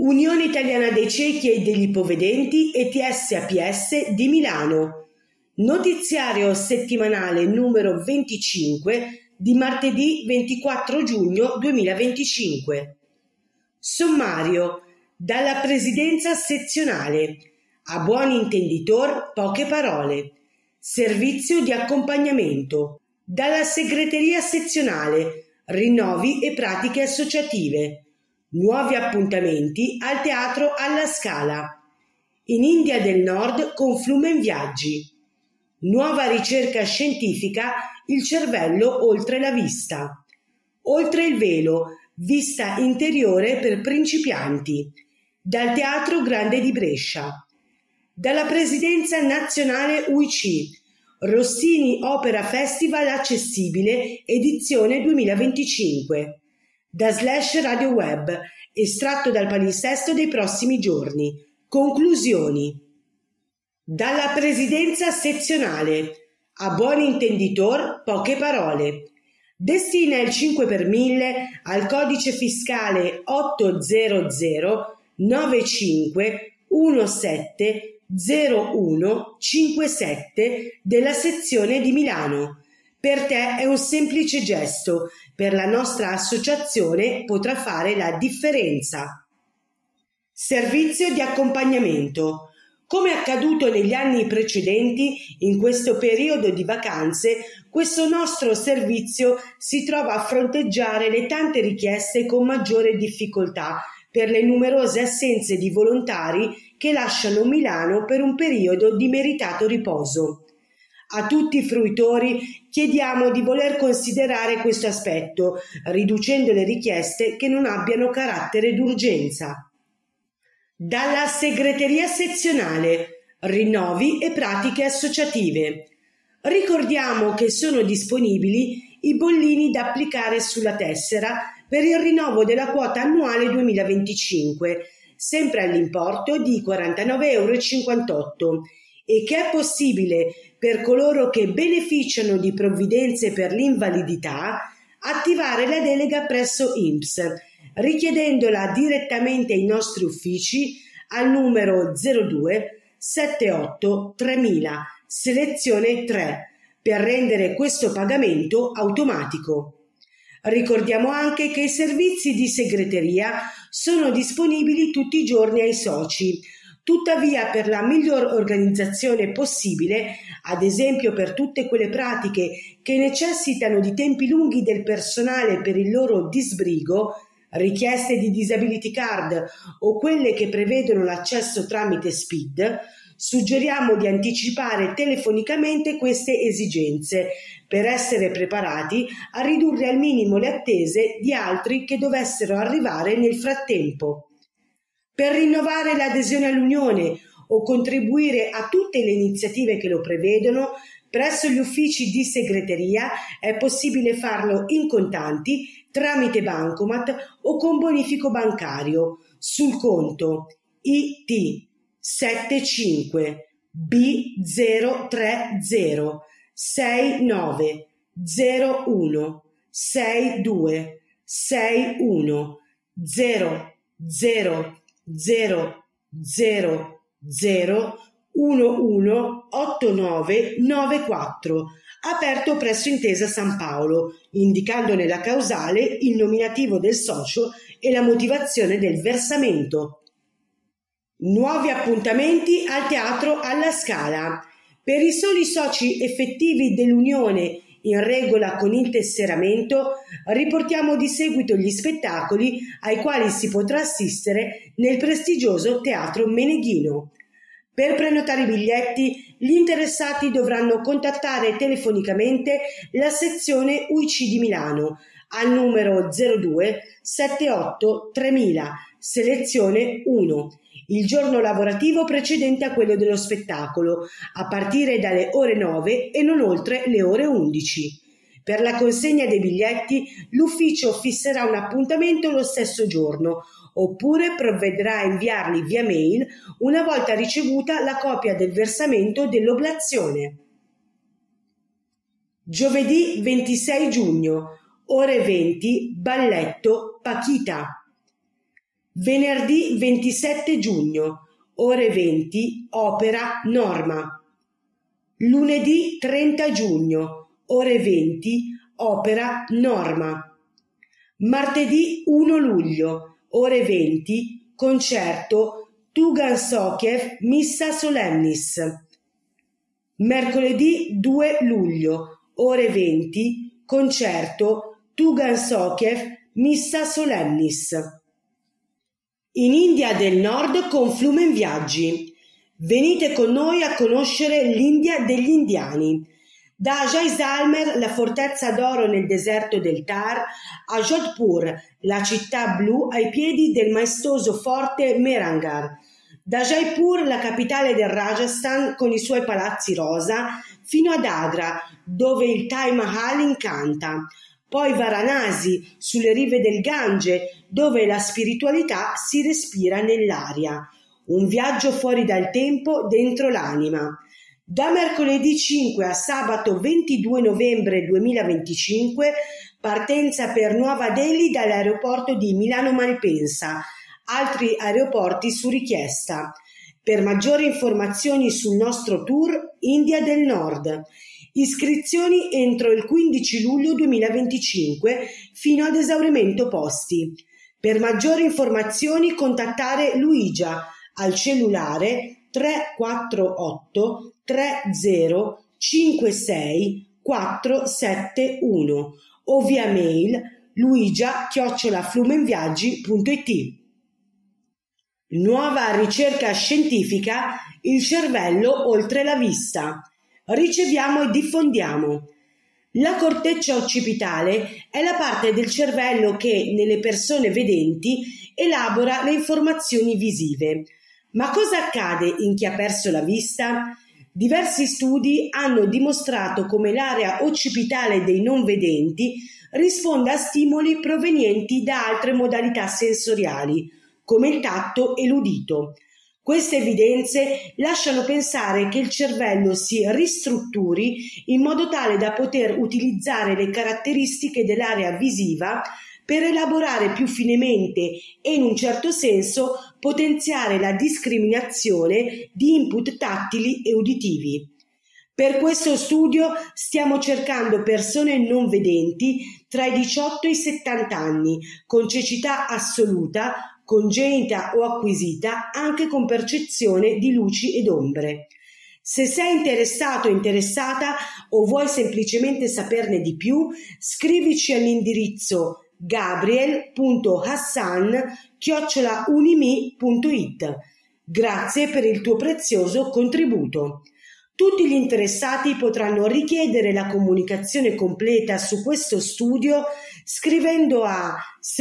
Unione Italiana dei Ciechi e degli Ipovedenti ETS-APS di Milano. Notiziario settimanale numero 25 di martedì 24 giugno 2025. Sommario dalla Presidenza Sezionale. A buon intenditor poche parole. Servizio di accompagnamento. Dalla Segreteria Sezionale. Rinnovi e pratiche associative. Nuovi appuntamenti al Teatro alla Scala. In India del Nord con Flumen Viaggi. Nuova ricerca scientifica, il cervello oltre la vista. Oltre il velo, vista interiore per principianti. Dal Teatro Grande di Brescia. Dalla Presidenza Nazionale UIC. Rossini Opera Festival Accessibile, edizione 2025. Da Slash Radio Web, estratto dal palinsesto dei prossimi giorni. Conclusioni. Dalla Presidenza Sezionale. A buon intenditor poche parole. Destina il 5 per 1000 al codice fiscale 800 95 17 01 57 della sezione di Milano. Per te è un semplice gesto, per la nostra associazione potrà fare la differenza. Servizio di accompagnamento. Come accaduto negli anni precedenti, in questo periodo di vacanze, questo nostro servizio si trova a fronteggiare le tante richieste con maggiore difficoltà per le numerose assenze di volontari che lasciano Milano per un periodo di meritato riposo. A tutti i fruitori chiediamo di voler considerare questo aspetto, riducendo le richieste che non abbiano carattere d'urgenza. Dalla Segreteria Sezionale, rinnovi e pratiche associative. Ricordiamo che sono disponibili i bollini da applicare sulla tessera per il rinnovo della quota annuale 2025, sempre all'importo di 49,58 € e che è possibile per coloro che beneficiano di provvidenze per l'invalidità attivare la delega presso INPS, richiedendola direttamente ai nostri uffici al numero 02 78 3000 selezione 3 per rendere questo pagamento automatico. Ricordiamo anche che i servizi di segreteria sono disponibili tutti i giorni ai soci. Tuttavia, per la miglior organizzazione possibile, ad esempio per tutte quelle pratiche che necessitano di tempi lunghi del personale per il loro disbrigo, richieste di disability card o quelle che prevedono l'accesso tramite SPID, suggeriamo di anticipare telefonicamente queste esigenze per essere preparati a ridurre al minimo le attese di altri che dovessero arrivare nel frattempo. Per rinnovare l'adesione all'Unione o contribuire a tutte le iniziative che lo prevedono, presso gli uffici di segreteria è possibile farlo in contanti, tramite bancomat o con bonifico bancario sul conto IT 75 B030 69 01 62 61 00 118994, aperto presso Intesa San Paolo, indicandone la causale, il nominativo del socio e la motivazione del versamento. Nuovi appuntamenti al Teatro alla Scala. Per i soli soci effettivi dell'Unione in regola con il tesseramento, riportiamo di seguito gli spettacoli ai quali si potrà assistere nel prestigioso Teatro Meneghino. Per prenotare i biglietti, gli interessati dovranno contattare telefonicamente la sezione UIC di Milano al numero 02 78 3000 selezione 1 il giorno lavorativo precedente a quello dello spettacolo, a partire dalle ore 9 e non oltre le ore 11. Per la consegna dei biglietti, l'ufficio fisserà un appuntamento lo stesso giorno, oppure provvederà a inviarli via mail una volta ricevuta la copia del versamento dell'oblazione. Giovedì 26 giugno, ore 20, balletto Paquita. Venerdì 27 giugno, ore 20, opera Norma. Lunedì 30 giugno, ore 20, opera Norma. Martedì 1 luglio, ore 20, concerto Tugan Sokiev Missa Solemnis. Mercoledì 2 luglio, ore 20, concerto Tugan Sokiev Missa Solemnis. In India del Nord con Flumen Viaggi. Venite con noi a conoscere l'India degli indiani. Da Jaisalmer, la fortezza d'oro nel deserto del Thar, a Jodhpur, la città blu ai piedi del maestoso forte Mehrangarh. Da Jaipur, la capitale del Rajasthan con i suoi palazzi rosa, fino ad Agra, dove il Taj Mahal incanta. Poi Varanasi, sulle rive del Gange, dove la spiritualità si respira nell'aria. Un viaggio fuori dal tempo, dentro l'anima. Da mercoledì 5 a sabato 22 novembre 2025, partenza per Nuova Delhi dall'aeroporto di Milano Malpensa, altri aeroporti su richiesta. Per maggiori informazioni sul nostro tour India del Nord. Iscrizioni entro il 15 luglio 2025 fino ad esaurimento posti. Per maggiori informazioni contattare Luigia al cellulare 348 30 56 471 o via mail luigia@flumenviaggi.it. Nuova ricerca scientifica, il cervello oltre la vista. Riceviamo e diffondiamo. La corteccia occipitale è la parte del cervello che, nelle persone vedenti, elabora le informazioni visive. Ma cosa accade in chi ha perso la vista? Diversi studi hanno dimostrato come l'area occipitale dei non vedenti risponda a stimoli provenienti da altre modalità sensoriali, come il tatto e l'udito. Queste evidenze lasciano pensare che il cervello si ristrutturi in modo tale da poter utilizzare le caratteristiche dell'area visiva per elaborare più finemente e, in un certo senso, potenziare la discriminazione di input tattili e uditivi. Per questo studio stiamo cercando persone non vedenti tra i 18 e i 70 anni, con cecità assoluta, congenita o acquisita, anche con percezione di luci ed ombre. Se sei interessato o interessata o vuoi semplicemente saperne di più, scrivici all'indirizzo gabriel.hassan@unimi.it. Grazie per il tuo prezioso contributo. Tutti gli interessati potranno richiedere la comunicazione completa su questo studio scrivendo a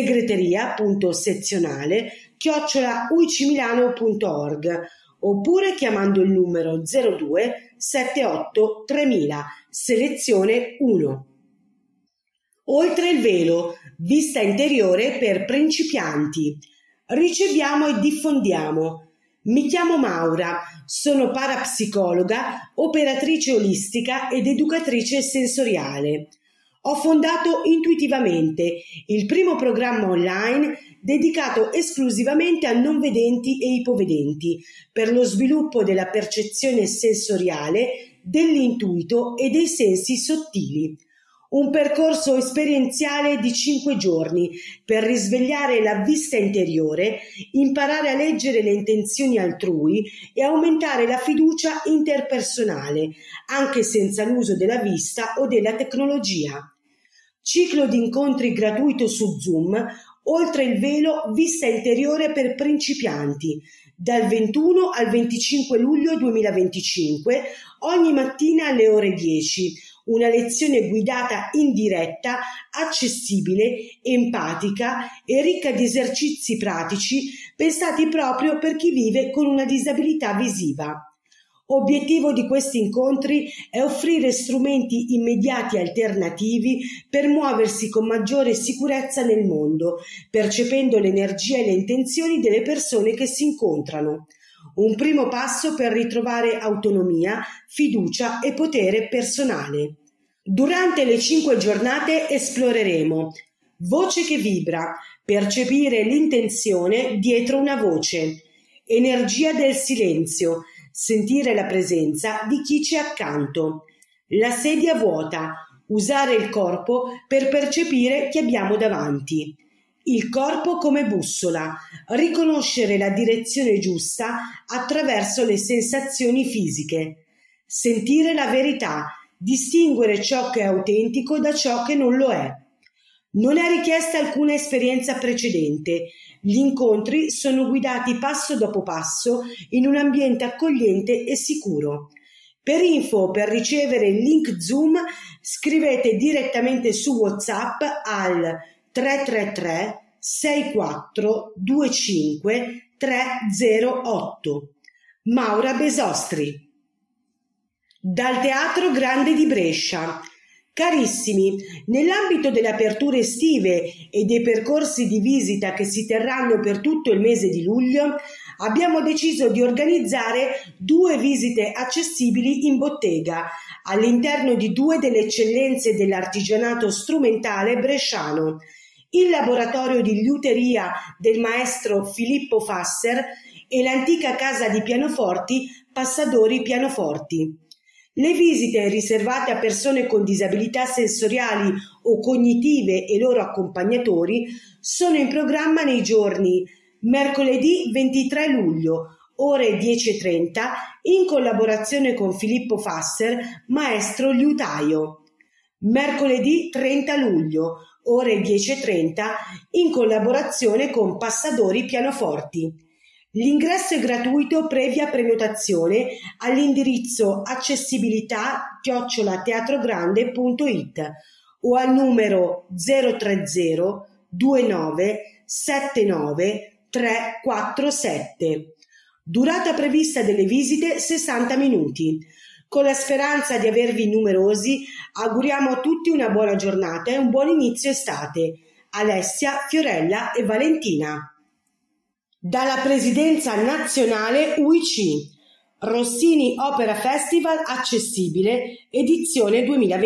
segreteria.sezionale@uicimilano.org oppure chiamando il numero 02 78 3000, selezione 1. Oltre il velo, vista interiore per principianti. Riceviamo e diffondiamo. Mi chiamo Maura, sono parapsicologa, operatrice olistica ed educatrice sensoriale. Ho fondato Intuitivamente, il primo programma online dedicato esclusivamente a non vedenti e ipovedenti per lo sviluppo della percezione sensoriale, dell'intuito e dei sensi sottili. Un percorso esperienziale di 5 giorni per risvegliare la vista interiore, imparare a leggere le intenzioni altrui e aumentare la fiducia interpersonale, anche senza l'uso della vista o della tecnologia. Ciclo di incontri gratuito su Zoom, oltre il velo, vista interiore per principianti, dal 21 al 25 luglio 2025, ogni mattina alle ore 10. Una lezione guidata in diretta, accessibile, empatica e ricca di esercizi pratici pensati proprio per chi vive con una disabilità visiva. Obiettivo di questi incontri è offrire strumenti immediati alternativi per muoversi con maggiore sicurezza nel mondo, percependo l'energia e le intenzioni delle persone che si incontrano. Un primo passo per ritrovare autonomia, fiducia e potere personale. Durante le 5 giornate esploreremo voce che vibra, percepire l'intenzione dietro una voce, energia del silenzio, sentire la presenza di chi c'è accanto, la sedia vuota, usare il corpo per percepire chi abbiamo davanti, il corpo come bussola, riconoscere la direzione giusta attraverso le sensazioni fisiche, sentire la verità, distinguere ciò che è autentico da ciò che non lo è. Non è richiesta alcuna esperienza precedente, gli incontri sono guidati passo dopo passo in un ambiente accogliente e sicuro. Per info o per ricevere il link Zoom scrivete direttamente su WhatsApp al 333 6425 308. Maura Besostri. Dal Teatro Grande di Brescia. Carissimi, nell'ambito delle aperture estive e dei percorsi di visita che si terranno per tutto il mese di luglio, abbiamo deciso di organizzare 2 visite accessibili in bottega all'interno di 2 delle eccellenze dell'artigianato strumentale bresciano, il laboratorio di liuteria del maestro Filippo Fasser e l'antica casa di pianoforti Passadori Pianoforti. Le visite riservate a persone con disabilità sensoriali o cognitive e loro accompagnatori sono in programma nei giorni mercoledì 23 luglio, ore 10:30, in collaborazione con Filippo Fasser, maestro liutaio. Mercoledì 30 luglio, ore 10:30, in collaborazione con Passadori Pianoforti. L'ingresso è gratuito previa prenotazione all'indirizzo accessibilità@teatrogrande.it o al numero 030 29 79 347. Durata prevista delle visite 60 minuti. Con la speranza di avervi numerosi, auguriamo a tutti una buona giornata e un buon inizio estate. Alessia, Fiorella e Valentina. Dalla Presidenza Nazionale UIC, Rossini Opera Festival accessibile, edizione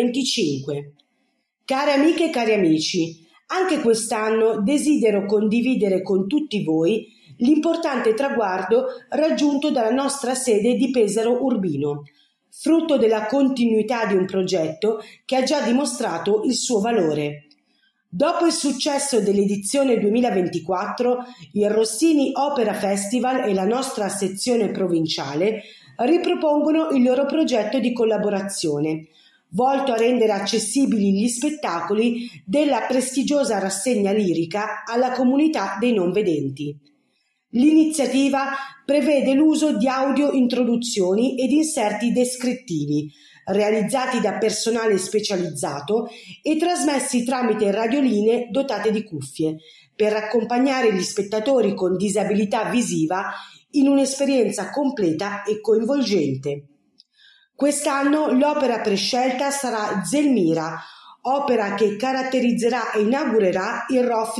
2025. Care amiche e cari amici, anche quest'anno desidero condividere con tutti voi l'importante traguardo raggiunto dalla nostra sede di Pesaro Urbino, frutto della continuità di un progetto che ha già dimostrato il suo valore. Dopo il successo dell'edizione 2024, il Rossini Opera Festival e la nostra sezione provinciale ripropongono il loro progetto di collaborazione, volto a rendere accessibili gli spettacoli della prestigiosa rassegna lirica alla comunità dei non vedenti. L'iniziativa prevede l'uso di audio introduzioni ed inserti descrittivi, realizzati da personale specializzato e trasmessi tramite radiolinee dotate di cuffie, per accompagnare gli spettatori con disabilità visiva in un'esperienza completa e coinvolgente. Quest'anno l'opera prescelta sarà Zelmira, opera che caratterizzerà e inaugurerà il ROF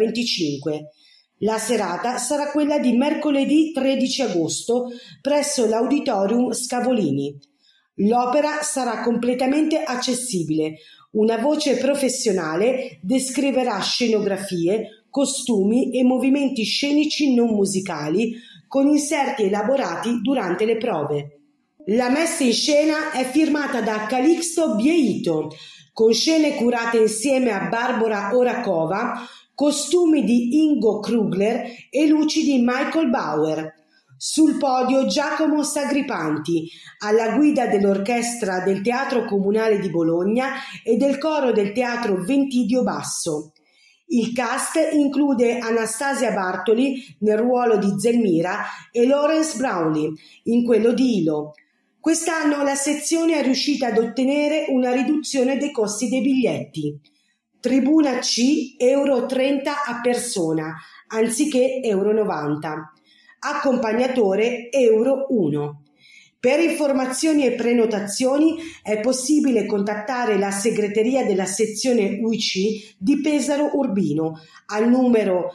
2025. La serata sarà quella di mercoledì 13 agosto presso l'Auditorium Scavolini. L'opera sarà completamente accessibile. Una voce professionale descriverà scenografie, costumi e movimenti scenici non musicali con inserti elaborati durante le prove. La messa in scena è firmata da Calixto Bieito, con scene curate insieme a Barbara Orakova, costumi di Ingo Krugler e luci di Michael Bauer. Sul podio Giacomo Sagripanti, alla guida dell'orchestra del Teatro Comunale di Bologna e del coro del Teatro Ventidio Basso. Il cast include Anastasia Bartoli nel ruolo di Zelmira e Lawrence Brownlee in quello di Ilo. Quest'anno la sezione è riuscita ad ottenere una riduzione dei costi dei biglietti. Tribuna C, euro 30 a persona, anziché euro 90. Accompagnatore euro 1. Per informazioni e prenotazioni è possibile contattare la segreteria della sezione UIC di Pesaro Urbino al numero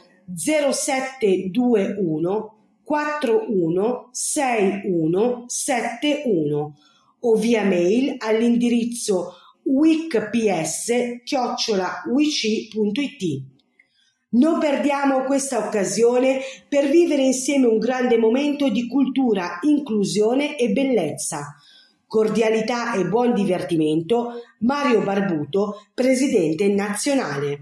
0721 41 61 71 o via mail all'indirizzo wikps@wic.it. Non perdiamo questa occasione per vivere insieme un grande momento di cultura, inclusione e bellezza. Cordialità e buon divertimento. Mario Barbuto, Presidente nazionale.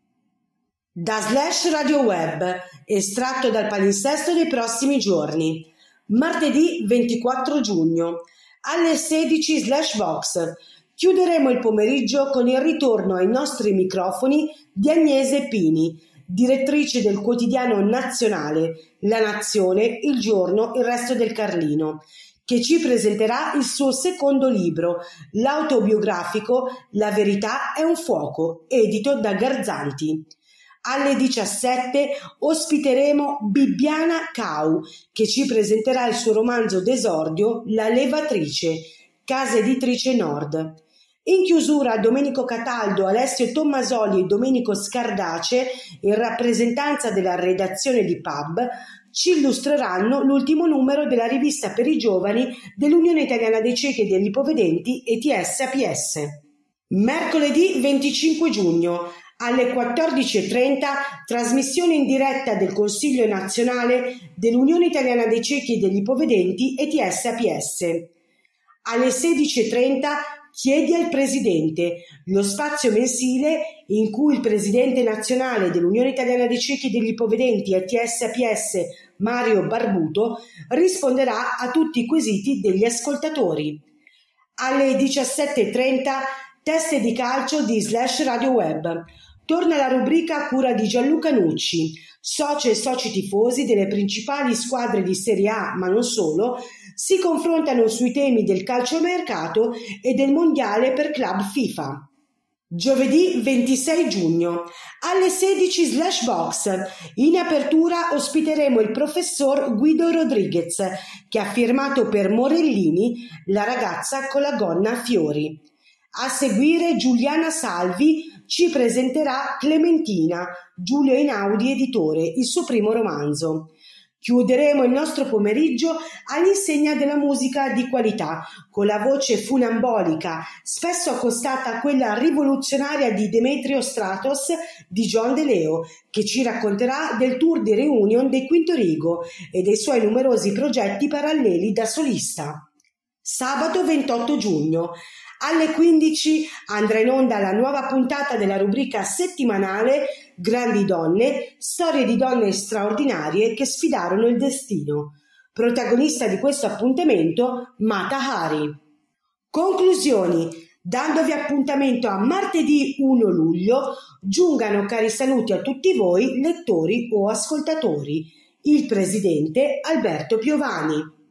Da Slash Radio Web, estratto dal palinsesto dei prossimi giorni. Martedì 24 giugno, alle 16 /box. Chiuderemo il pomeriggio con il ritorno ai nostri microfoni di Agnese Pini, direttrice del quotidiano nazionale La Nazione, Il Giorno, Il Resto del Carlino, che ci presenterà il suo secondo libro, l'autobiografico La verità è un fuoco, edito da Garzanti. Alle 17 ospiteremo Bibbiana Cau, che ci presenterà il suo romanzo d'esordio La levatrice, casa editrice Nord. In chiusura, Domenico Cataldo, Alessio Tommasoli e Domenico Scardace, in rappresentanza della redazione di Pub, ci illustreranno l'ultimo numero della rivista per i giovani dell'Unione Italiana dei Ciechi e degli Ipovedenti ETS-APS. Mercoledì 25 giugno, alle 14:30, trasmissione in diretta del Consiglio nazionale dell'Unione Italiana dei Ciechi e degli Ipovedenti ETS-APS. Alle 16:30, Chiedi al Presidente, lo spazio mensile in cui il Presidente nazionale dell'Unione Italiana dei Ciechi e degli Ipovedenti ETS-APS, Mario Barbuto, risponderà a tutti i quesiti degli ascoltatori. Alle 17:30, Teste di calcio di Slash Radio Web. Torna la rubrica a cura di Gianluca Nucci. Soci e soci tifosi delle principali squadre di Serie A, ma non solo, si confrontano sui temi del calciomercato e del mondiale per club FIFA. Giovedì 26 giugno, alle 16 /box. In apertura ospiteremo il professor Guido Rodriguez, che ha firmato per Morellini La ragazza con la gonna a fiori. A seguire Giuliana Salvi ci presenterà Clementina, Giulio Einaudi editore, il suo primo romanzo. Chiuderemo il nostro pomeriggio all'insegna della musica di qualità, con la voce funambolica, spesso accostata a quella rivoluzionaria di Demetrio Stratos di John De Leo, che ci racconterà del tour di reunion dei Quinto Rigo e dei suoi numerosi progetti paralleli da solista. Sabato 28 giugno. Alle 15 andrà in onda la nuova puntata della rubrica settimanale Grandi donne, storie di donne straordinarie che sfidarono il destino. Protagonista di questo appuntamento, Mata Hari. Conclusioni. Dandovi appuntamento a martedì 1 luglio, giungano cari saluti a tutti voi, lettori o ascoltatori. Il presidente Alberto Piovani.